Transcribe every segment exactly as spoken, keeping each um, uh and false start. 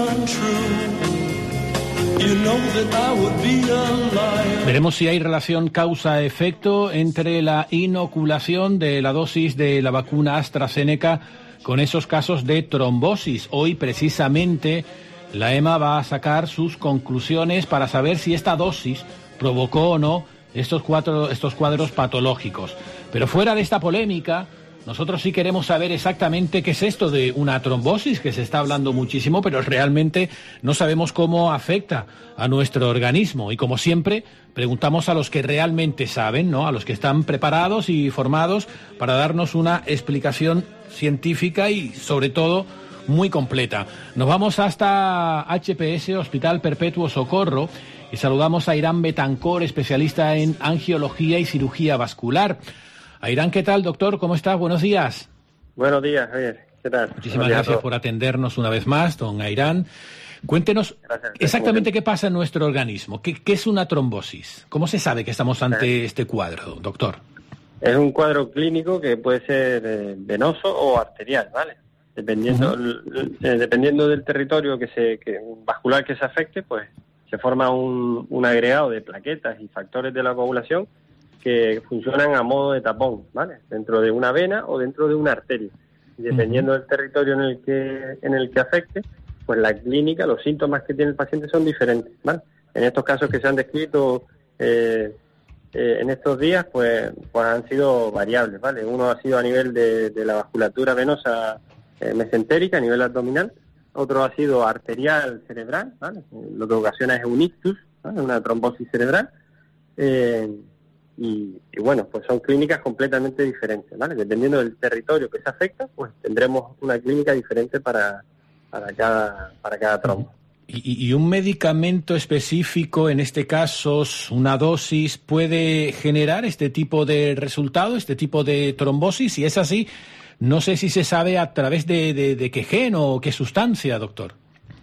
Veremos si hay relación causa-efecto entre la inoculación de la dosis de la vacuna AstraZeneca con esos casos de trombosis. Hoy, precisamente, la EMA va a sacar sus conclusiones para saber si esta dosis provocó o no estos, cuatro, estos cuadros patológicos. Pero fuera de esta polémica, nosotros sí queremos saber exactamente qué es esto de una trombosis, que se está hablando muchísimo, pero realmente no sabemos cómo afecta a nuestro organismo. Y como siempre, preguntamos a los que realmente saben, ¿no? A los que están preparados y formados para darnos una explicación científica y, sobre todo, muy completa. Nos vamos hasta H P S, Hospital Perpetuo Socorro, y saludamos a Irán Betancor, especialista en angiología y cirugía vascular. Irán, ¿qué tal, doctor? ¿Cómo estás? Buenos días. Buenos días, Javier. ¿Qué tal? Muchísimas gracias por atendernos una vez más, don Irán. Cuéntenos gracias, exactamente qué pasa en nuestro organismo. ¿Qué, qué es una trombosis? ¿Cómo se sabe que estamos ante este cuadro, doctor? Es un cuadro clínico que puede ser eh, venoso o arterial, ¿vale? Dependiendo, uh-huh. eh, dependiendo del territorio que se que, vascular que se afecte, pues se forma un, un agregado de plaquetas y factores de la coagulación que funcionan a modo de tapón, ¿vale? Dentro de una vena o dentro de una arteria. Y dependiendo uh-huh. del territorio en el que en el que afecte, pues la clínica, los síntomas que tiene el paciente son diferentes, ¿vale? En estos casos que se han descrito eh, eh, en estos días, pues, pues han sido variables, ¿vale? Uno ha sido a nivel de, de la vasculatura venosa eh, mesentérica, a nivel abdominal. Otro ha sido arterial cerebral, ¿vale? Lo que ocasiona es un ictus, ¿vale? Una trombosis cerebral. Eh, Y, y bueno, pues son clínicas completamente diferentes, ¿vale? Dependiendo del territorio que se afecta, pues tendremos una clínica diferente para, para cada para cada trombo. ¿Y, y un medicamento específico, en este caso una dosis, puede generar este tipo de resultado, este tipo de trombosis? Si es así, no sé si se sabe a través de, de, de qué gen o qué sustancia, doctor.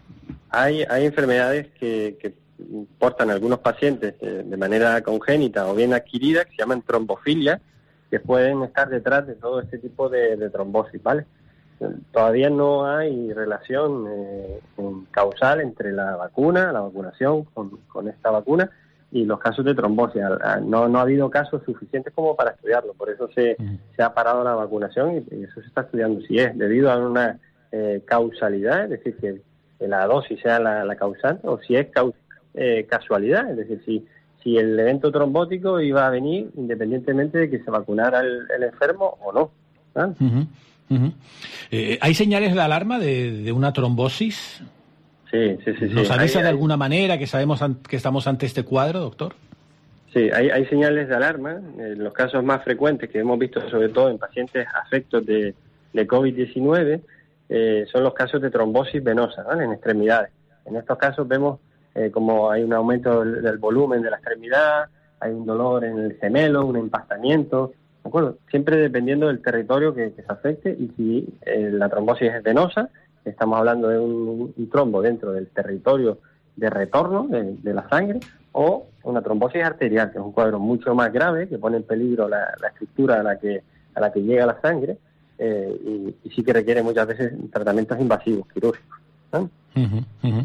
Hay, hay enfermedades que... que portan algunos pacientes eh, de manera congénita o bien adquirida, que se llaman trombofilia, que pueden estar detrás de todo este tipo de, de trombosis, ¿vale? Todavía no hay relación eh, causal entre la vacuna, la vacunación con, con esta vacuna y los casos de trombosis. No, no ha habido casos suficientes como para estudiarlo, por eso se, uh-huh. se ha parado la vacunación y, y eso se está estudiando. Si es debido a una eh, causalidad, es decir, que, que la dosis sea la, la causante, o si es causal Eh, casualidad, es decir, si si el evento trombótico iba a venir independientemente de que se vacunara el, el enfermo o no. ¿Ah? Uh-huh, uh-huh. Eh, ¿Hay señales de alarma de, de una trombosis? Sí, sí, sí. ¿Nos sí. avisa hay, de hay... alguna manera que sabemos an- que estamos ante este cuadro, doctor? Sí, hay, hay señales de alarma. Eh, los casos más frecuentes que hemos visto, sobre todo en pacientes afectos de, de COVID diecinueve, eh, son los casos de trombosis venosa, ¿vale? En extremidades. En estos casos vemos Eh, como hay un aumento del, del volumen de la extremidad, hay un dolor en el gemelo, un empastamiento, ¿de acuerdo? Siempre dependiendo del territorio que, que se afecte y si eh, la trombosis es venosa, estamos hablando de un, un trombo dentro del territorio de retorno de, de la sangre, o una trombosis arterial, que es un cuadro mucho más grave, que pone en peligro la, la estructura a la que a la que llega la sangre eh, y, y sí que requiere muchas veces tratamientos invasivos, quirúrgicos, ¿no? Uh-huh, uh-huh.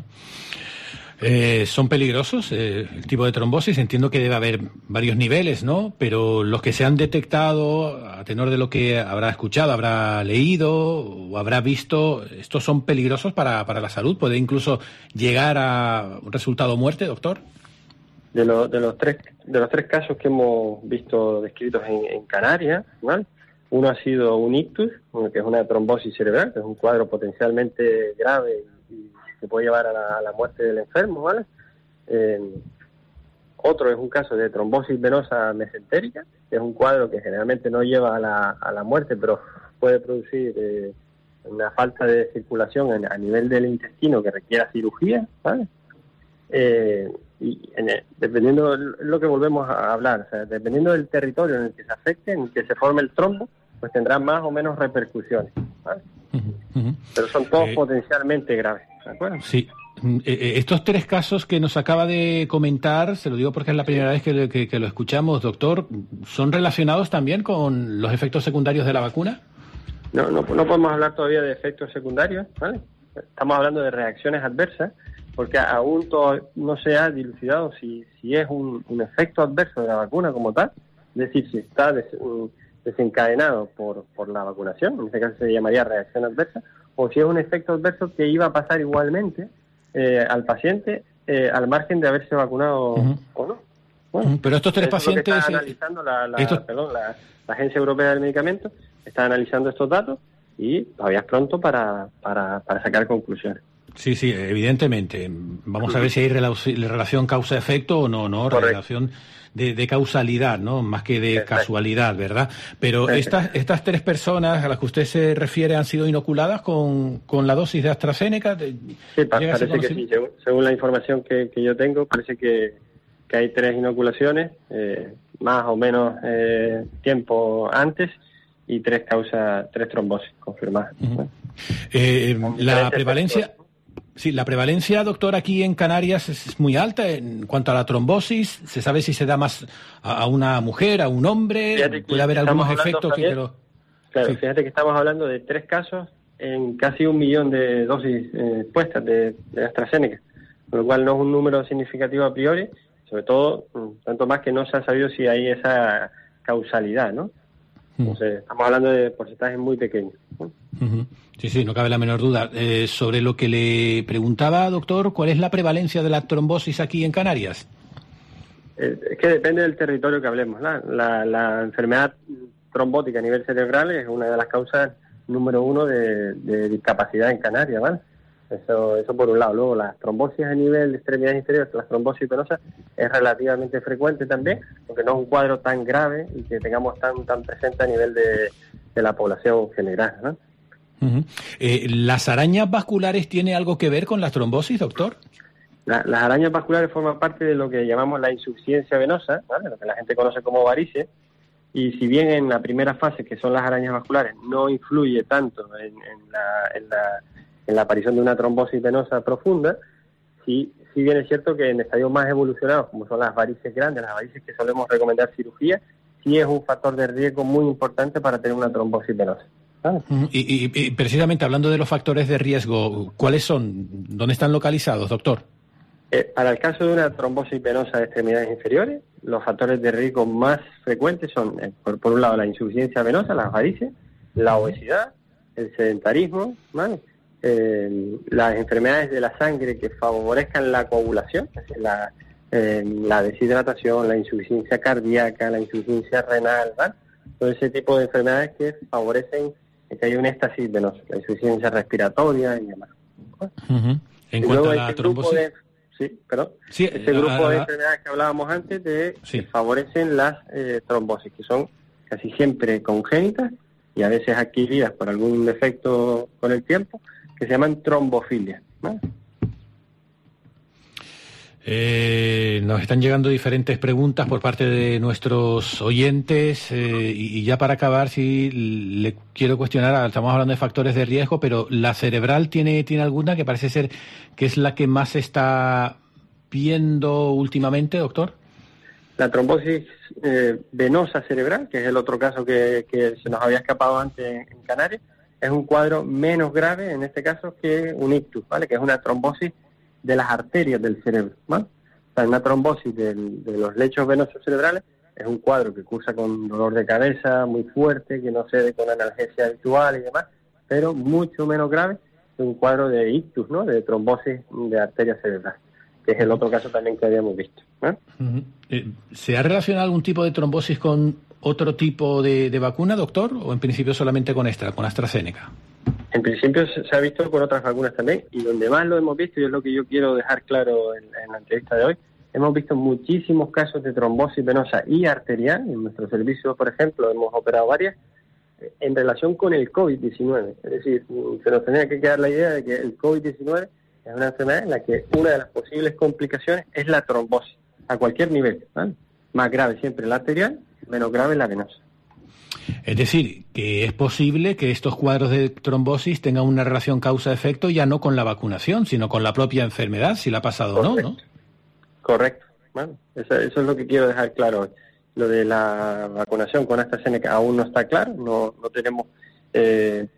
Eh, ¿Son peligrosos eh, el tipo de trombosis? Entiendo que debe haber varios niveles, ¿no? Pero los que se han detectado, a tenor de lo que habrá escuchado, habrá leído o habrá visto, ¿estos son peligrosos para, para la salud? ¿Puede incluso llegar a un resultado muerte, doctor? De, lo, de, los tres, de los tres casos que hemos visto descritos en, en Canarias, ¿vale? Uno ha sido un ictus, que es una trombosis cerebral, que es un cuadro potencialmente grave y que puede llevar a la, a la muerte del enfermo, ¿vale? Eh, otro es un caso de trombosis venosa mesentérica, que es un cuadro que generalmente no lleva a la, a la muerte, pero puede producir eh, una falta de circulación en, a nivel del intestino que requiera cirugía, ¿vale? Eh, y en el, dependiendo de lo que volvemos a hablar, o sea, dependiendo del territorio en el que se afecte, en el que se forme el trombo, pues tendrá más o menos repercusiones, ¿vale? Uh-huh, uh-huh. Pero son todos eh, potencialmente graves, ¿de acuerdo? Sí. Eh, estos tres casos que nos acaba de comentar, se lo digo porque es la primera vez que, que, que lo escuchamos, doctor, ¿son relacionados también con los efectos secundarios de la vacuna? No, no, no podemos hablar todavía de efectos secundarios, ¿vale? estamos hablando de reacciones adversas, porque aún todo, no se ha dilucidado si, si es un, un efecto adverso de la vacuna como tal, es decir, si está des, desencadenado por, por la vacunación, en este caso se llamaría reacción adversa, o si es un efecto adverso que iba a pasar igualmente eh, al paciente eh, al margen de haberse vacunado uh-huh. o no. Bueno, uh-huh. Pero estos tres pacientes... Es lo que está analizando la, la, estos... perdón, la, la Agencia Europea del Medicamento, está analizando estos datos y todavía es pronto para, para, para sacar conclusiones. Sí, sí, evidentemente. Vamos a ver si hay relación causa-efecto o no, ¿no? Correcto. Relación de, de causalidad, ¿no? Más que de Exacto. casualidad, ¿verdad? Pero estas estas tres personas a las que usted se refiere han sido inoculadas con, con la dosis de AstraZeneca. Sí, parece que sí. Según, según la información que, que yo tengo, parece que, que hay tres inoculaciones, eh, más o menos eh, tiempo antes, y tres causas, tres trombosis confirmadas. Uh-huh. ¿no? eh, la prevalencia... Efectos. Sí, la prevalencia, doctor, aquí en Canarias es muy alta en cuanto a la trombosis. ¿Se sabe si se da más a una mujer, a un hombre? ¿Puede haber algunos efectos Javier, que lo...? Claro, sí. Fíjate que estamos hablando de tres casos en casi un millón de dosis eh, puestas de, de AstraZeneca, con lo cual no es un número significativo a priori, sobre todo, tanto más que no se ha sabido si hay esa causalidad, ¿no? Entonces, estamos hablando de porcentajes muy pequeños, ¿no? Uh-huh. Sí, sí, no cabe la menor duda. Eh, sobre lo que le preguntaba, doctor, ¿cuál es la prevalencia de la trombosis aquí en Canarias? Eh, es que depende del territorio que hablemos. La, la, la enfermedad trombótica a nivel cerebral es una de las causas número uno de, de discapacidad en Canarias, ¿vale? Eso, eso por un lado. Luego, las trombosis a nivel de extremidades inferiores, las trombosis venosas, es relativamente frecuente también, porque no es un cuadro tan grave y que tengamos tan tan presente a nivel de, de la población general, ¿no? Uh-huh. Eh, ¿Las arañas vasculares tienen algo que ver con la trombosis, doctor? La, las arañas vasculares forman parte de lo que llamamos la insuficiencia venosa, ¿vale? Lo que la gente conoce como varices, y si bien en la primera fase, que son las arañas vasculares, no influye tanto en, en, la, en, la, en la aparición de una trombosis venosa profunda, sí, sí bien es cierto que en estadios más evolucionados, como son las varices grandes, las varices que solemos recomendar cirugía, sí es un factor de riesgo muy importante para tener una trombosis venosa. Ah. Y, y, y precisamente hablando de los factores de riesgo, ¿cuáles son? ¿Dónde están localizados, doctor? Eh, para el caso de una trombosis venosa de extremidades inferiores, los factores de riesgo más frecuentes son, eh, por, por un lado, la insuficiencia venosa, las varices, la obesidad, el sedentarismo, ¿vale? eh, las enfermedades de la sangre que favorezcan la coagulación, es decir, la, eh, la deshidratación, la insuficiencia cardíaca, la insuficiencia renal, ¿vale? Todo ese tipo de enfermedades que favorecen que hay un éxtasis venoso, la insuficiencia respiratoria y demás. Uh-huh. En y cuanto a la trombosis... De, sí, perdón. Sí, ese grupo a, a, de enfermedades que hablábamos antes de sí. que favorecen las eh, trombosis, que son casi siempre congénitas y a veces adquiridas por algún defecto con el tiempo, que se llaman trombofilias, ¿no? Eh, nos están llegando diferentes preguntas por parte de nuestros oyentes eh, y, y ya para acabar, si le quiero cuestionar, estamos hablando de factores de riesgo, pero ¿la cerebral tiene, tiene alguna que parece ser que es la que más se está viendo últimamente, doctor? La trombosis eh, venosa cerebral, que es el otro caso que, que se nos había escapado antes en, en Canarias, es un cuadro menos grave en este caso que un ictus, ¿vale? Que es una trombosis de las arterias del cerebro, ¿vale? O sea, una trombosis del, de los lechos venosos cerebrales es un cuadro que cursa con dolor de cabeza muy fuerte, que no cede con analgesia habitual y demás, pero mucho menos grave que un cuadro de ictus, ¿no? De trombosis de arteria cerebral, que es el otro caso también que habíamos visto, ¿eh? Uh-huh. Eh, ¿Se ha relacionado algún tipo de trombosis con otro tipo de, de vacuna, doctor, o en principio solamente con esta, con AstraZeneca? En principio se ha visto con otras vacunas también, y donde más lo hemos visto, y es lo que yo quiero dejar claro en, en la entrevista de hoy, hemos visto muchísimos casos de trombosis venosa y arterial. En nuestro servicio, por ejemplo, hemos operado varias, en relación con el COVID diecinueve. Es decir, se nos tenía que quedar la idea de que el COVID diecinueve es una enfermedad en la que una de las posibles complicaciones es la trombosis, a cualquier nivel, ¿vale? Más grave siempre la arterial, menos grave la venosa. Es decir, que es posible que estos cuadros de trombosis tengan una relación causa-efecto ya no con la vacunación, sino con la propia enfermedad, si la ha pasado o no, ¿no? Correcto. Bueno, eso, eso es lo que quiero dejar claro hoy. Lo de la vacunación con AstraZeneca aún no está claro, no, no tenemos eh,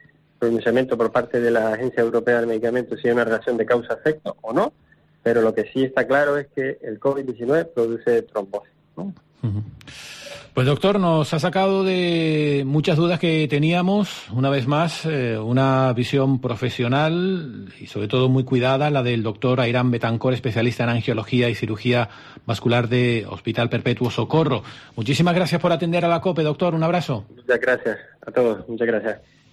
pronunciamiento por parte de la Agencia Europea del Medicamento si hay una relación de causa-efecto o no, pero lo que sí está claro es que el COVID diecinueve produce trombosis, ¿no? Uh-huh. Pues doctor, nos ha sacado de muchas dudas que teníamos, una vez más, eh, una visión profesional y sobre todo muy cuidada, la del doctor Airán Betancor, especialista en angiología y cirugía vascular de Hospital Perpetuo Socorro. Muchísimas gracias por atender a la COPE, doctor, un abrazo. Muchas gracias a todos, muchas gracias.